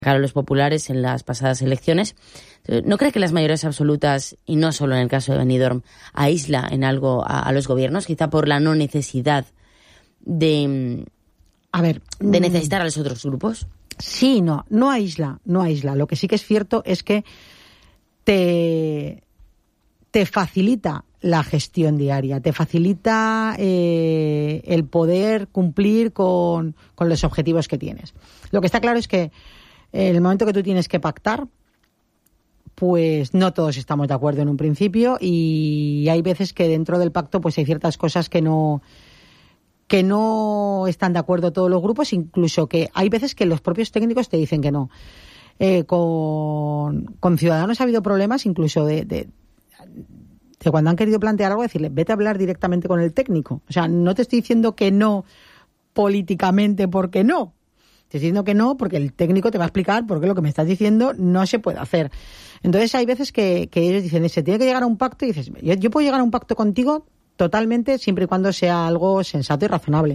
a los populares en las pasadas elecciones. ¿No cree que las mayorías absolutas, y no solo en el caso de Benidorm, aísla en algo a los gobiernos, quizá por la no necesidad de necesitar a los otros grupos? Sí, no aísla. Lo que sí que es cierto es que te facilita la gestión diaria, te facilita el poder cumplir con los objetivos que tienes. Lo que está claro es que en el momento que tú tienes que pactar, pues no todos estamos de acuerdo en un principio, y hay veces que dentro del pacto pues hay ciertas cosas que no están de acuerdo todos los grupos, incluso que hay veces que los propios técnicos te dicen que no. Con Ciudadanos ha habido problemas incluso de cuando han querido plantear algo, decirle, vete a hablar directamente con el técnico. O sea, no te estoy diciendo que no políticamente porque no. Te estoy diciendo que no porque el técnico te va a explicar por qué lo que me estás diciendo no se puede hacer. Entonces hay veces que ellos dicen, se tiene que llegar a un pacto, y dices, yo puedo llegar a un pacto contigo totalmente siempre y cuando sea algo sensato y razonable.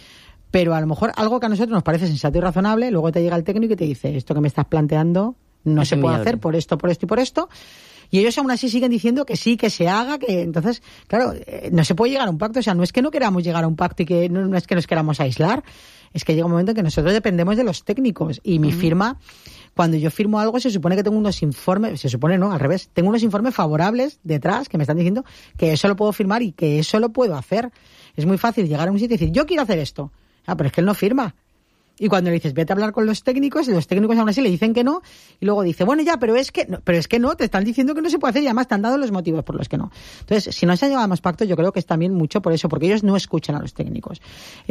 Pero a lo mejor algo que a nosotros nos parece sensato y razonable, luego te llega el técnico y te dice, esto que me estás planteando no se puede hacer por esto y por esto. Y ellos aún así siguen diciendo que sí, que se haga, que entonces, claro, no se puede llegar a un pacto. O sea, no es que no queramos llegar a un pacto y que no es que nos queramos aislar, es que llega un momento en que nosotros dependemos de los técnicos. Y mi firma, cuando yo firmo algo, se supone que tengo unos informes, se supone no, al revés, tengo unos informes favorables detrás que me están diciendo que eso lo puedo firmar y que eso lo puedo hacer. Es muy fácil llegar a un sitio y decir, yo quiero hacer esto. Pero es que él no firma. Y cuando le dices, vete a hablar con los técnicos aún así le dicen que no, y luego dice, bueno, ya, pero es que no, te están diciendo que no se puede hacer, y además te han dado los motivos por los que no. Entonces, si no se han llegado a más pactos, yo creo que es también mucho por eso, porque ellos no escuchan a los técnicos.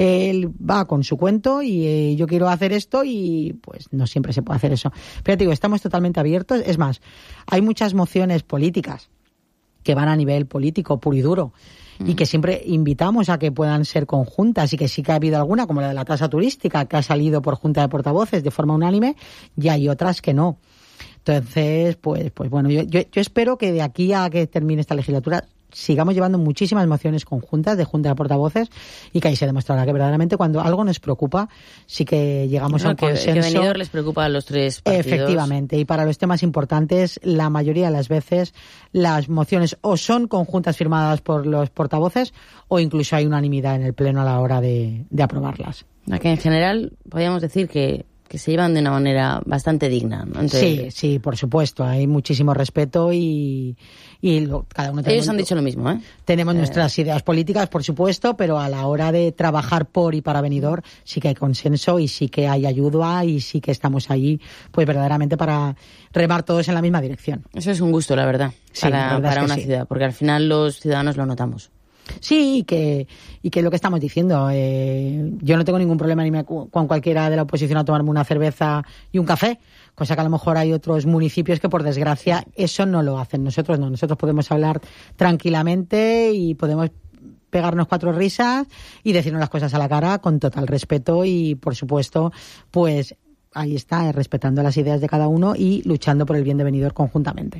Él va con su cuento y yo quiero hacer esto, y pues no siempre se puede hacer eso. Pero te digo, estamos totalmente abiertos. Es más, hay muchas mociones políticas que van a nivel político puro y duro, y que siempre invitamos a que puedan ser conjuntas, y que sí que ha habido alguna, como la de la tasa turística, que ha salido por junta de portavoces de forma unánime, y hay otras que no. Entonces, pues bueno, yo espero que de aquí a que termine esta legislatura sigamos llevando muchísimas mociones conjuntas de junta de portavoces, y que ahí se demostrará que verdaderamente cuando algo nos preocupa sí que llegamos a un consenso. Que Benidorm les preocupa a los tres partidos. Efectivamente, y para los temas importantes, la mayoría de las veces las mociones o son conjuntas firmadas por los portavoces, o incluso hay unanimidad en el pleno a la hora de aprobarlas. Que en general podríamos decir que se llevan de una manera bastante digna, ¿no? Entonces, sí, por supuesto. Hay muchísimo respeto y cada uno. Ellos han dicho lo mismo, ¿eh? Tenemos nuestras ideas políticas, por supuesto, pero a la hora de trabajar por y para Benidorm sí que hay consenso, y sí que hay ayuda, y sí que estamos ahí, pues verdaderamente para remar todos en la misma dirección. Eso es un gusto, la verdad, sí, para una ciudad, porque al final los ciudadanos lo notamos. Sí, y que lo que estamos diciendo, yo no tengo ningún problema ni con cualquiera de la oposición a tomarme una cerveza y un café, cosa que a lo mejor hay otros municipios que por desgracia eso no lo hacen. Nosotros no, nosotros podemos hablar tranquilamente y podemos pegarnos 4 risas y decirnos las cosas a la cara con total respeto, y por supuesto, pues ahí está, respetando las ideas de cada uno y luchando por el bien de Benidorm conjuntamente.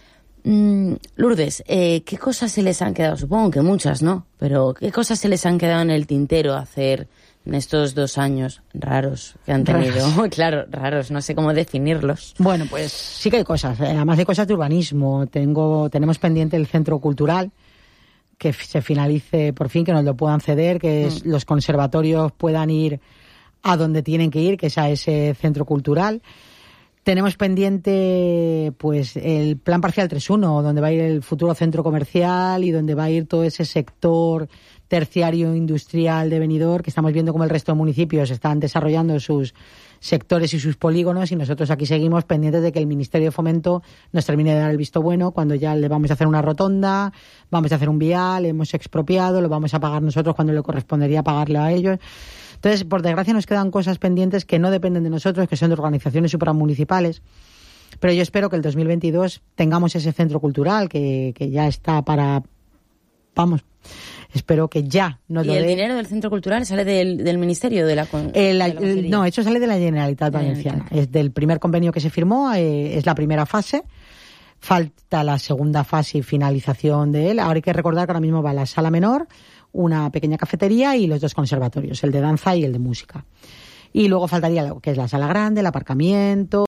Lourdes, ¿qué cosas se les han quedado? Supongo que muchas, ¿no? Pero ¿qué cosas se les han quedado en el tintero hacer en estos 2 años raros que han tenido? Claro, raros, no sé cómo definirlos. Bueno, pues sí que hay cosas, además de cosas de urbanismo. tenemos pendiente el centro cultural, que se finalice por fin, que nos lo puedan ceder, que los conservatorios puedan ir a donde tienen que ir, que es a ese centro cultural. Tenemos pendiente pues el plan parcial 3.1, donde va a ir el futuro centro comercial y donde va a ir todo ese sector terciario industrial de Benidorm, que estamos viendo cómo el resto de municipios están desarrollando sus sectores y sus polígonos, y nosotros aquí seguimos pendientes de que el Ministerio de Fomento nos termine de dar el visto bueno, cuando ya le vamos a hacer una rotonda, vamos a hacer un vial, hemos expropiado, lo vamos a pagar nosotros cuando le correspondería pagarle a ellos. Entonces, por desgracia, nos quedan cosas pendientes que no dependen de nosotros, que son de organizaciones supramunicipales. Pero yo espero que el 2022 tengamos ese centro cultural que ya está para... Vamos, espero que ya nos lo dé. ¿Y el dinero del centro cultural sale del Ministerio de la no, eso sale de la Generalitat Valenciana. Es del primer convenio que se firmó, es la primera fase. Falta la segunda fase y finalización de él. Ahora hay que recordar que ahora mismo va la sala menor, una pequeña cafetería y los 2 conservatorios, el de danza y el de música. Y luego faltaría lo que es la sala grande, el aparcamiento,